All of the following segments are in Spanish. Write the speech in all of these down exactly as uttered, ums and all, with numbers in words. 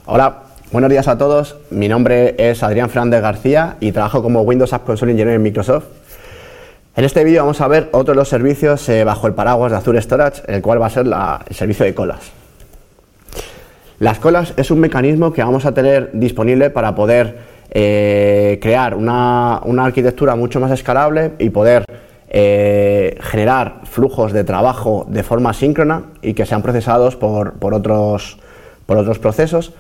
Hola, buenos días a todos. Mi nombre es Adrián Fernández García y trabajo como Windows App Console Engineer en Microsoft. En este vídeo vamos a ver otro de los servicios eh, bajo el paraguas de Azure Storage, el cual va a ser la, el servicio de colas. Las colas es un mecanismo que vamos a tener disponible para poder eh, crear una, una arquitectura mucho más escalable y poder eh, generar flujos de trabajo de forma síncrona y que sean procesados por, por, otros, por otros procesos.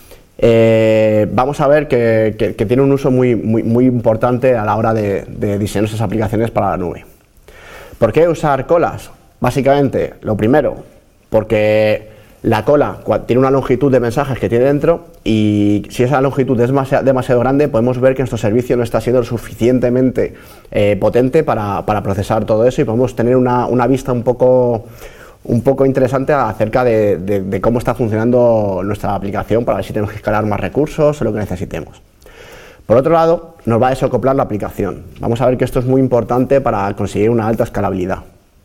Eh, vamos a ver que, que, que tiene un uso muy, muy, muy importante a la hora de, de diseñar esas aplicaciones para la nube. ¿Por qué usar colas? Básicamente, lo primero, porque la cola tiene una longitud de mensajes que tiene dentro y si esa longitud es demasiado, demasiado grande, podemos ver que nuestro servicio no está siendo lo suficientemente eh, potente para, para procesar todo eso y podemos tener una, una vista un poco... un poco interesante acerca de, de, de cómo está funcionando nuestra aplicación para ver si tenemos que escalar más recursos o lo que necesitemos. Por otro lado, nos va a desacoplar la aplicación. Vamos a ver que esto es muy importante para conseguir una alta escalabilidad.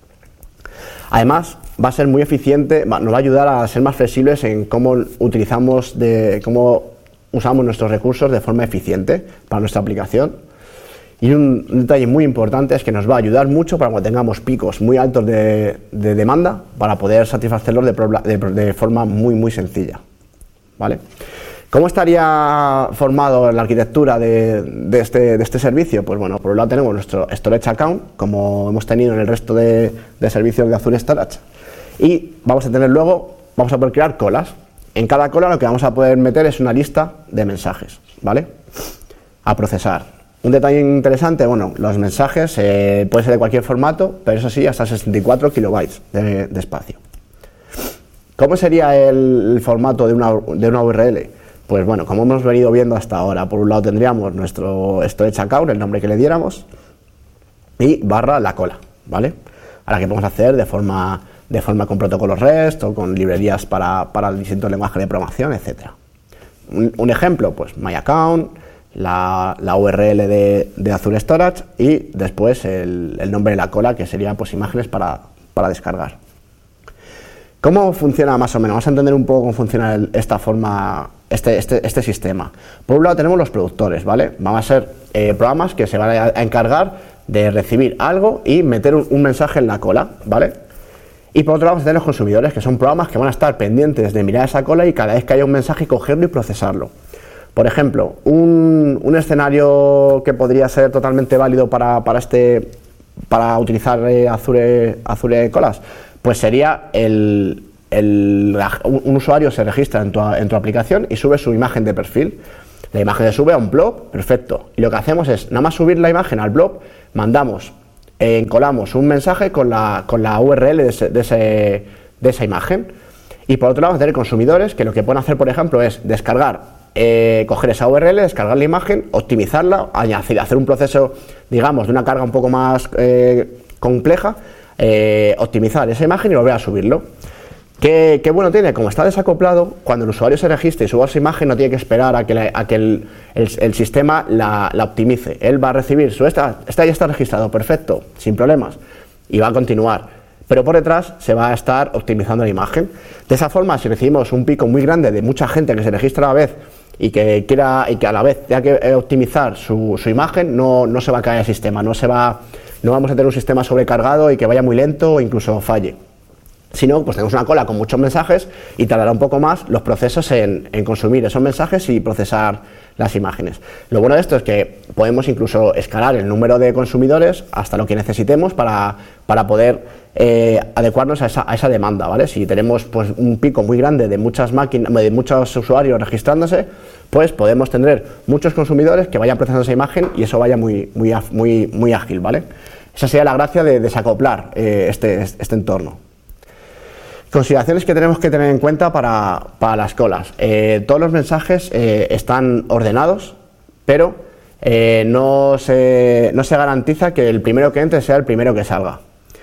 Además, va a ser muy eficiente, nos va a ayudar a ser más flexibles en cómo utilizamos, de, cómo usamos nuestros recursos de forma eficiente para nuestra aplicación. Y un, un detalle muy importante es que nos va a ayudar mucho para cuando tengamos picos muy altos de, de demanda para poder satisfacerlos de, de, de forma muy muy sencilla, ¿vale? ¿Cómo estaría formado la arquitectura de, de, este, de este servicio? Pues bueno, por un lado tenemos nuestro Storage Account, como hemos tenido en el resto de, de servicios de Azure Storage, y vamos a tener luego, vamos a poder crear colas. En cada cola lo que vamos a poder meter es una lista de mensajes, ¿vale? A procesar. Un detalle interesante, bueno, los mensajes eh, pueden ser de cualquier formato, pero eso sí, hasta sesenta y cuatro kilobytes de, de espacio. ¿Cómo sería el, el formato de una, de una U R L? Pues bueno, como hemos venido viendo hasta ahora, por un lado tendríamos nuestro storage account, el nombre que le diéramos, y barra la cola, ¿vale? Ahora que podemos hacer de forma, de forma con protocolos REST o con librerías para, para distintos lenguajes de programación, etcétera. Un, un ejemplo, pues my account, La, la U R L de, de Azure Storage y después el, el nombre de la cola, que sería pues imágenes para, para descargar. ¿Cómo funciona más o menos? Vamos a entender un poco cómo funciona el, esta forma, este, este, este sistema. Por un lado tenemos los productores, ¿vale? Van a ser eh, programas que se van a, a encargar de recibir algo y meter un, un mensaje en la cola, ¿vale? Y por otro lado vamos a tener los consumidores, que son programas que van a estar pendientes de mirar esa cola y cada vez que haya un mensaje cogerlo y procesarlo. Por ejemplo, un, un escenario que podría ser totalmente válido para, para, este, para utilizar eh, Azure, Azure Colas, pues sería el, el, un usuario se registra en tu, en tu aplicación y sube su imagen de perfil. La imagen se sube a un blob, perfecto. Y lo que hacemos es, nada más subir la imagen al blob, mandamos, eh, encolamos un mensaje con la, con la U R L de, ese, de, ese, de esa imagen. Y por otro lado, vamos a tener consumidores que lo que pueden hacer, por ejemplo, es descargar Eh, coger esa U R L, descargar la imagen, optimizarla, añadir, hacer un proceso, digamos, de una carga un poco más eh, compleja, eh, optimizar esa imagen y volver a subirlo. ¿Qué, ¿Qué bueno tiene? Como está desacoplado, cuando el usuario se registre y suba esa imagen, no tiene que esperar a que, la, a que el, el, el sistema la, la optimice. Él va a recibir su esta, esta ya está registrado, perfecto, sin problemas, y va a continuar. Pero por detrás se va a estar optimizando la imagen. De esa forma, si recibimos un pico muy grande de mucha gente que se registra a la vez y que quiera y que a la vez tenga que optimizar su, su imagen, no, no se va a caer el sistema, no se va, no vamos a tener un sistema sobrecargado y que vaya muy lento o incluso falle. Si no, pues tenemos una cola con muchos mensajes y tardará un poco más los procesos en, en consumir esos mensajes y procesar las imágenes. Lo bueno de esto es que podemos incluso escalar el número de consumidores hasta lo que necesitemos para, para poder eh, adecuarnos a esa, a esa demanda, ¿vale? Si tenemos pues un pico muy grande de muchas máquinas, de muchos usuarios registrándose, pues podemos tener muchos consumidores que vayan procesando esa imagen y eso vaya muy, muy, muy, muy ágil, ¿vale? Esa sería la gracia de desacoplar eh, este, este entorno. Consideraciones que tenemos que tener en cuenta para, para las colas. Eh, todos los mensajes eh, están ordenados, pero eh, no, se, no se garantiza que el primero que entre sea el primero que salga.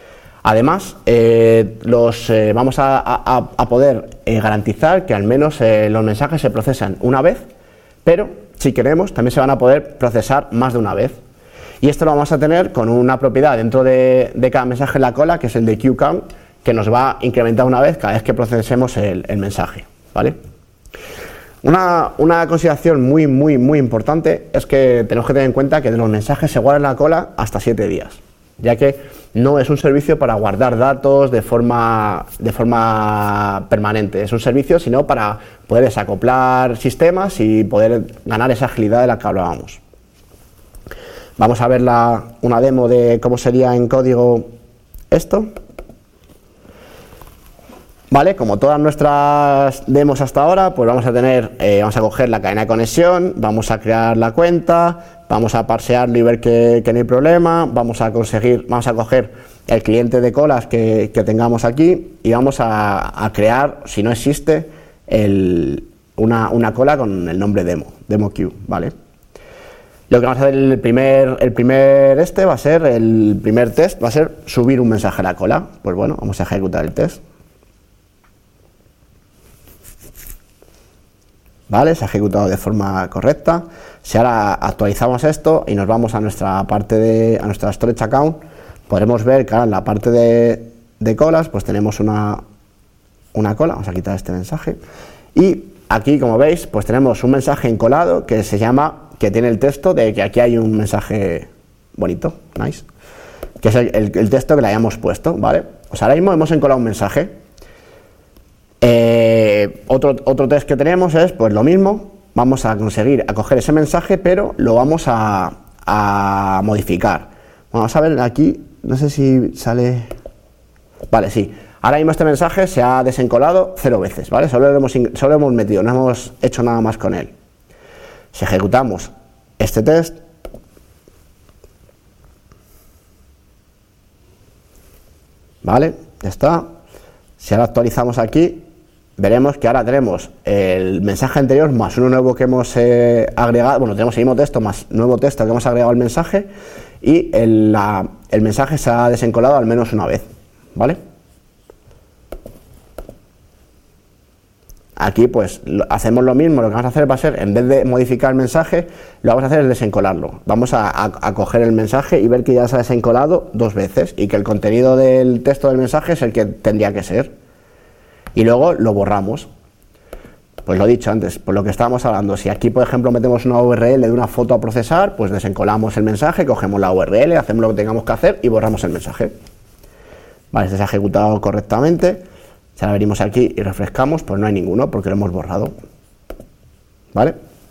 Además, eh, los, eh, vamos a, a, a poder eh, garantizar que al menos eh, los mensajes se procesan una vez, pero si queremos también se van a poder procesar más de una vez. Y esto lo vamos a tener con una propiedad dentro de, de cada mensaje en la cola, que es el de queue count, que nos va a incrementar una vez cada vez que procesemos el, el mensaje, ¿vale? Una, una consideración muy, muy, muy importante es que tenemos que tener en cuenta que de los mensajes se guardan en la cola hasta siete días, ya que no es un servicio para guardar datos de forma, de forma permanente, es un servicio sino para poder desacoplar sistemas y poder ganar esa agilidad de la que hablábamos. Vamos a ver la, una demo de cómo sería en código esto. Vale, como todas nuestras demos hasta ahora, pues vamos a tener, eh, vamos a coger la cadena de conexión, vamos a crear la cuenta, vamos a parsearlo y ver que, que no hay problema, vamos a conseguir, vamos a coger el cliente de colas que, que tengamos aquí y vamos a, a crear, si no existe, el, una, una cola con el nombre demo, demo queue, ¿vale? Lo que vamos a hacer el primer, el primer este va a ser, el primer test va a ser subir un mensaje a la cola. Pues bueno, vamos a ejecutar el test. Vale, se ha ejecutado de forma correcta. Si ahora actualizamos esto y nos vamos a nuestra parte de, a nuestra storage account, podremos ver que ahora en la parte de, de colas, pues tenemos una, una cola. Vamos a quitar este mensaje. Y aquí, como veis, pues tenemos un mensaje encolado que se llama, que tiene el texto de que aquí hay un mensaje bonito, nice, que es el, el, el texto que le hayamos puesto, ¿vale? Pues ahora mismo hemos encolado un mensaje. Eh, otro, otro test que tenemos es pues lo mismo, vamos a conseguir a coger ese mensaje, pero lo vamos a, a modificar. Vamos a ver aquí, no sé si sale, vale, sí, ahora mismo este mensaje se ha desencolado cero veces, ¿vale? Solo lo hemos, solo lo hemos metido, no hemos hecho nada más con él. Si ejecutamos este test, vale, ya está. Si ahora actualizamos aquí, veremos que ahora tenemos el mensaje anterior más uno nuevo que hemos eh, agregado, bueno, tenemos el mismo texto más nuevo texto que hemos agregado al mensaje y el, la, el mensaje se ha desencolado al menos una vez, ¿vale? Aquí pues lo, hacemos lo mismo, lo que vamos a hacer va a ser, en vez de modificar el mensaje, lo vamos a hacer es desencolarlo. Vamos a, a, a coger el mensaje y ver que ya se ha desencolado dos veces y que el contenido del texto del mensaje es el que tendría que ser. Y luego lo borramos. Pues lo he dicho antes, por lo que estábamos hablando, si aquí por ejemplo metemos una U R L de una foto a procesar, pues desencolamos el mensaje, cogemos la U R L, hacemos lo que tengamos que hacer y borramos el mensaje. Vale, este se ha ejecutado correctamente. Si ahora venimos aquí y refrescamos, pues no hay ninguno porque lo hemos borrado. ¿Vale?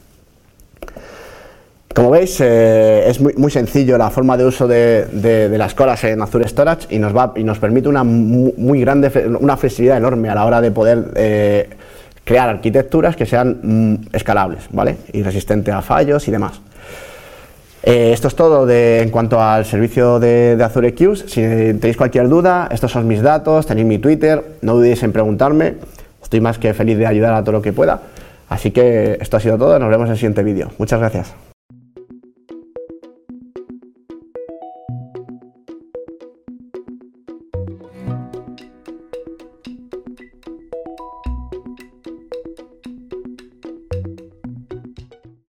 Como veis, eh, es muy, muy sencillo la forma de uso de, de, de las colas en Azure Storage y nos, va, y nos permite una muy, muy grande, una flexibilidad enorme a la hora de poder eh, crear arquitecturas que sean mm, escalables, ¿vale? Y resistentes a fallos y demás. Eh, esto es todo de, en cuanto al servicio de, de Azure Queues. Si tenéis cualquier duda, estos son mis datos, tenéis mi Twitter, no dudéis en preguntarme, estoy más que feliz de ayudar a todo lo que pueda. Así que esto ha sido todo, nos vemos en el siguiente vídeo. Muchas gracias.